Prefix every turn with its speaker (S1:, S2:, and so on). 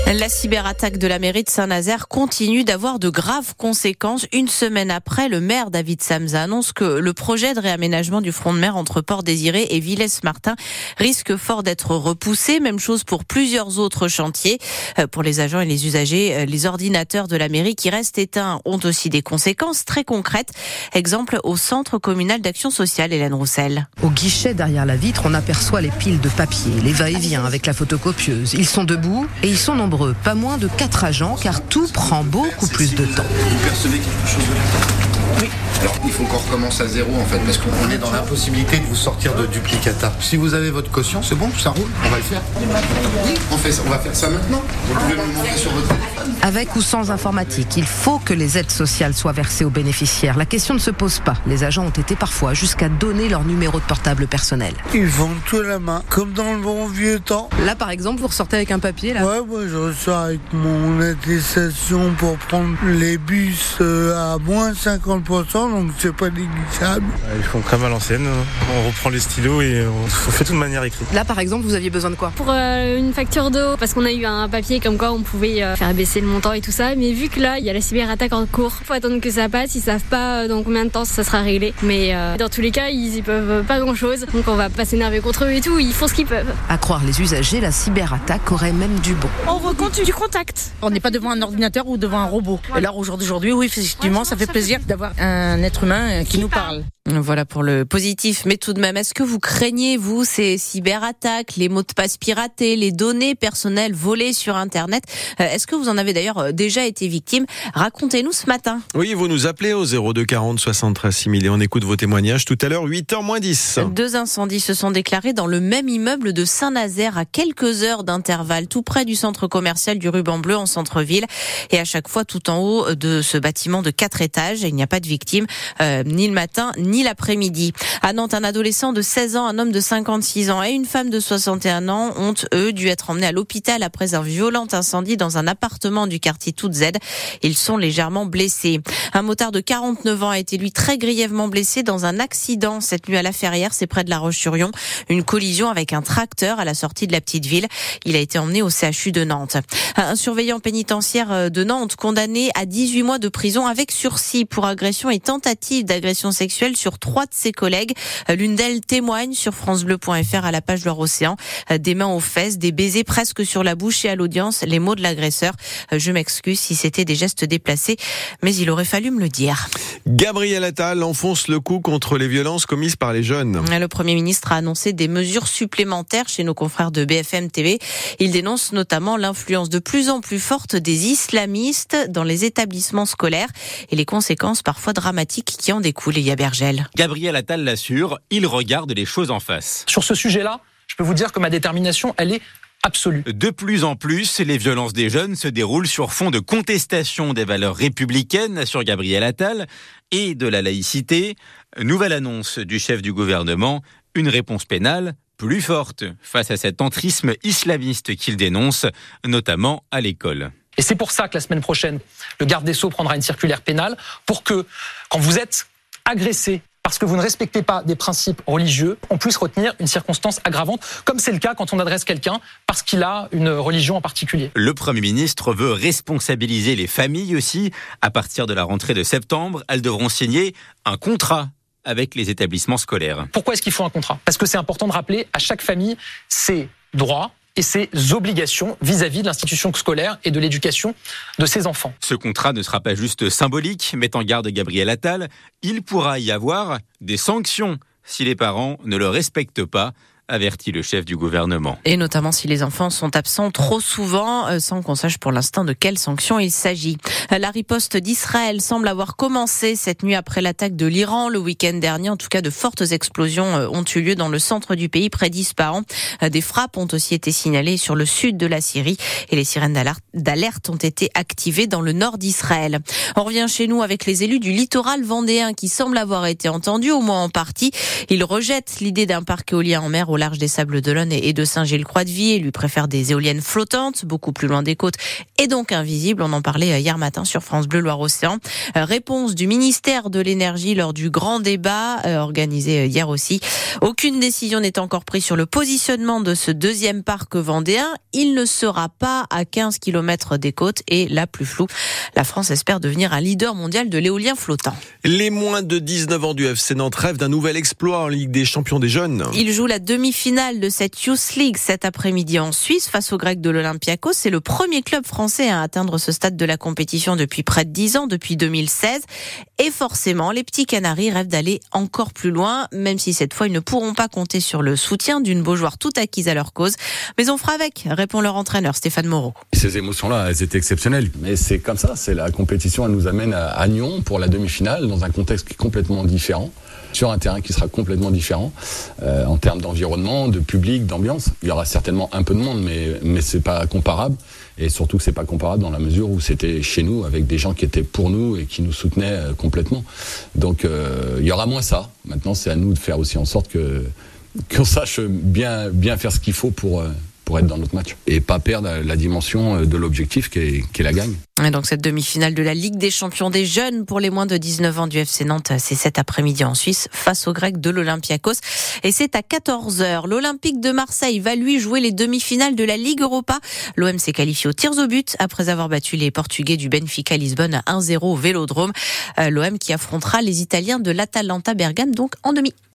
S1: La cyberattaque de la mairie de Saint-Nazaire continue d'avoir de graves conséquences. Une semaine après, le maire David Samsa annonce que le projet de réaménagement du front de mer entre Port-Désiré et Villers-Martin risque fort d'être repoussé. Même chose pour plusieurs autres chantiers. Pour les agents et les usagers, les ordinateurs de la mairie qui restent éteints ont aussi des conséquences très concrètes. Exemple au centre communal d'action sociale, Hélène Roussel.
S2: Au guichet derrière la vitre, on aperçoit les piles de papier, les va-et-vient avec la photocopieuse. Ils sont debout et ils sont nombreux. Pas moins de 4 agents, car tout prend beaucoup plus de temps.
S3: Vous percevez quelque chose de là ? Oui. Alors, il faut qu'on recommence à zéro, en fait, parce qu'on est dans l'impossibilité de vous sortir de duplicata. Si vous avez votre caution, c'est bon, ça roule, on va le faire. Oui, on va faire ça maintenant. Vous pouvez me le montrer sur votre téléphone.
S2: Avec ou sans informatique, il faut que les aides sociales soient versées aux bénéficiaires. La question ne se pose pas. Les agents ont été parfois jusqu'à donner leur numéro de portable personnel.
S4: Ils font tout à la main, comme dans le bon vieux temps.
S2: Là, par exemple, vous ressortez avec un papier, là ?
S4: Ouais, moi je ressors avec mon attestation pour prendre les bus à moins 50%, donc c'est pas négligeable.
S5: Ils font comme à l'ancienne, on reprend les stylos et on fait tout de manière écrite.
S2: Là, par exemple, vous aviez besoin de quoi ?
S6: Pour une facture d'eau, parce qu'on a eu un papier comme quoi on pouvait faire baisser le montant et tout ça, mais vu que là, il y a la cyberattaque en cours, faut attendre que ça passe, ils savent pas dans combien de temps ça sera réglé, mais dans tous les cas, ils y peuvent pas grand-chose, donc on va pas s'énerver contre eux et tout, ils font ce qu'ils peuvent.
S2: À croire les usagers, la cyberattaque aurait même du bon.
S7: On recompte du contact. On n'est pas devant un ordinateur ou devant un robot. Et là, aujourd'hui, oui, effectivement, ça fait plaisir d'avoir un être humain qui nous parle.
S1: Voilà pour le positif, mais tout de même, est-ce que vous craignez, vous, ces cyberattaques, les mots de passe piratés, les données personnelles volées sur Internet ? Est-ce que vous en avez d'ailleurs déjà été victime ? Racontez-nous ce matin.
S8: Oui, vous nous appelez au 02 40 73 6000 et on écoute vos témoignages tout à l'heure, 8h moins 10.
S1: 2 incendies se sont déclarés dans le même immeuble de Saint-Nazaire à quelques heures d'intervalle, tout près du centre commercial du Ruban Bleu en centre-ville. Et à chaque fois, tout en haut de ce bâtiment de 4 étages. Il n'y a pas de victimes, ni le matin, ni l'après-midi. À Nantes, un adolescent de 16 ans, un homme de 56 ans et une femme de 61 ans ont, eux, dû être emmenés à l'hôpital après un violent incendie dans un appartement du quartier Toute Z. Ils sont légèrement blessés. Un motard de 49 ans a été, lui, très grièvement blessé dans un accident cette nuit à La Ferrière, c'est près de La Roche-sur-Yon. Une collision avec un tracteur à la sortie de la petite ville. Il a été emmené au CHU de Nantes. Un surveillant pénitentiaire de Nantes condamné à 18 mois de prison avec sursis pour agression et tentative d'agression sexuelle sur 3 de ses collègues. L'une d'elles témoigne sur francebleu.fr à la page Loire-Océan. Des mains aux fesses, des baisers presque sur la bouche et à l'audience, les mots de l'agresseur. Je m'excuse si c'était des gestes déplacés, mais il aurait fallu me le dire.
S8: Gabriel Attal enfonce le coup contre les violences commises par les jeunes.
S1: Le Premier ministre a annoncé des mesures supplémentaires chez nos confrères de BFM TV. Il dénonce notamment l'influence de plus en plus forte des islamistes dans les établissements scolaires et les conséquences parfois dramatiques qui en découlent. Elia Bergel.
S9: Gabriel Attal l'assure, il regarde les choses en face.
S10: Sur ce sujet-là, je peux vous dire que ma détermination, elle est absolue.
S9: De plus en plus, les violences des jeunes se déroulent sur fond de contestation des valeurs républicaines, assure Gabriel Attal, et de la laïcité. Nouvelle annonce du chef du gouvernement, une réponse pénale plus forte face à cet entrisme islamiste qu'il dénonce, notamment à l'école.
S10: Et c'est pour ça que la semaine prochaine, le garde des Sceaux prendra une circulaire pénale pour que, quand vous êtes agressé parce que vous ne respectez pas des principes religieux, on puisse retenir une circonstance aggravante, comme c'est le cas quand on adresse quelqu'un parce qu'il a une religion en particulier.
S9: Le Premier ministre veut responsabiliser les familles aussi. À partir de la rentrée de septembre, elles devront signer un contrat avec les établissements scolaires.
S10: Pourquoi est-ce qu'il faut un contrat ? Parce que c'est important de rappeler à chaque famille ses droits et ses obligations vis-à-vis de l'institution scolaire et de l'éducation de ses enfants.
S9: Ce contrat ne sera pas juste symbolique, met en garde Gabriel Attal. Il pourra y avoir des sanctions si les parents ne le respectent pas, avertit le chef du gouvernement.
S1: Et notamment si les enfants sont absents trop souvent, sans qu'on sache pour l'instant de quelles sanctions il s'agit. La riposte d'Israël semble avoir commencé cette nuit après l'attaque de l'Iran le week-end dernier. En tout cas, de fortes explosions ont eu lieu dans le centre du pays, près d'Ispahan. Des frappes ont aussi été signalées sur le sud de la Syrie et les sirènes d'alerte ont été activées dans le nord d'Israël. On revient chez nous avec les élus du littoral vendéen qui semblent avoir été entendus, au moins en partie. Ils rejettent l'idée d'un parc éolien en mer au large des Sables-d'Olonne et de Saint-Gilles-Croix-de-Vie. Il lui préfère des éoliennes flottantes, beaucoup plus loin des côtes et donc invisibles. On en parlait hier matin sur France Bleu Loire-Océan. Réponse du ministère de l'Énergie lors du grand débat organisé hier aussi. Aucune décision n'est encore prise sur le positionnement de ce deuxième parc vendéen. Il ne sera pas à 15 km des côtes et la plus floue. La France espère devenir un leader mondial de l'éolien flottant.
S8: Les moins de 19 ans du FC Nantes rêvent d'un nouvel exploit en Ligue des Champions des jeunes.
S1: Ils jouent la demi-finale de cette Youth League cet après-midi en Suisse face aux Grecs de l'Olympiakos. C'est le premier club français à atteindre ce stade de la compétition depuis près de 10 ans, depuis 2016. Et forcément, les petits Canaris rêvent d'aller encore plus loin, même si cette fois, ils ne pourront pas compter sur le soutien d'une Beaujoire toute acquise à leur cause. Mais on fera avec, répond leur entraîneur Stéphane Moreau.
S11: Ces émotions-là, elles étaient exceptionnelles. Mais c'est comme ça, c'est la compétition, elle nous amène à Nyon pour la demi-finale, dans un contexte qui est complètement différent, sur un terrain qui sera complètement différent, en termes d'environnement, de public, d'ambiance. Il y aura certainement un peu de monde, mais c'est pas comparable. Et surtout que c'est pas comparable dans la mesure où c'était chez nous, avec des gens qui étaient pour nous et qui nous soutenaient complètement. Donc il y aura moins ça. Maintenant, c'est à nous de faire aussi en sorte qu'on sache bien faire ce qu'il faut pour être dans notre match et pas perdre la dimension de l'objectif qui est la gagne.
S1: Et donc cette demi-finale de la Ligue des Champions des jeunes pour les moins de 19 ans du FC Nantes, c'est cet après-midi en Suisse face aux Grecs de l'Olympiakos et c'est à 14h. L'Olympique de Marseille va lui jouer les demi-finales de la Ligue Europa. L'OM s'est qualifié aux tirs au but après avoir battu les Portugais du Benfica Lisbonne 1-0 au Vélodrome. L'OM qui affrontera les Italiens de l'Atalanta Bergame donc en demi.